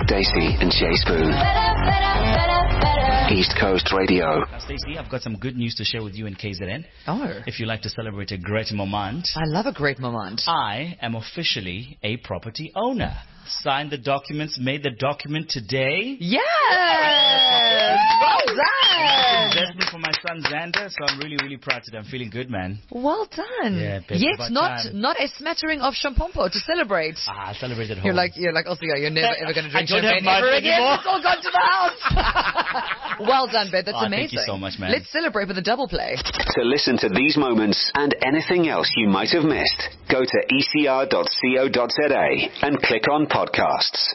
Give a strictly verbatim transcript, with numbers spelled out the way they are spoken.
Dacey and Jay Spoon. East Coast Radio. Now, Stacey, I've got some good news to share with you in K Z N. Oh. If you like to celebrate a great moment. I love a great moment. I am officially a property owner. Signed the documents, made the document today. Yes! Well done! Investment for my son Xander, so I'm really, really proud today. I'm feeling good, man. Well done. Yeah, babe, Yet about not time. not a smattering of champompo to celebrate. Ah, I celebrate at home. You're like you're like also yeah, you're never ever going to drink I don't have champagne much ever again. anymore. It's all gone to the house. Well done, babe. That's Oh, amazing. thank you so much, man. Let's celebrate with a double play. To listen to these moments and anything else you might have missed, go to e c r dot co dot z a and click on podcasts.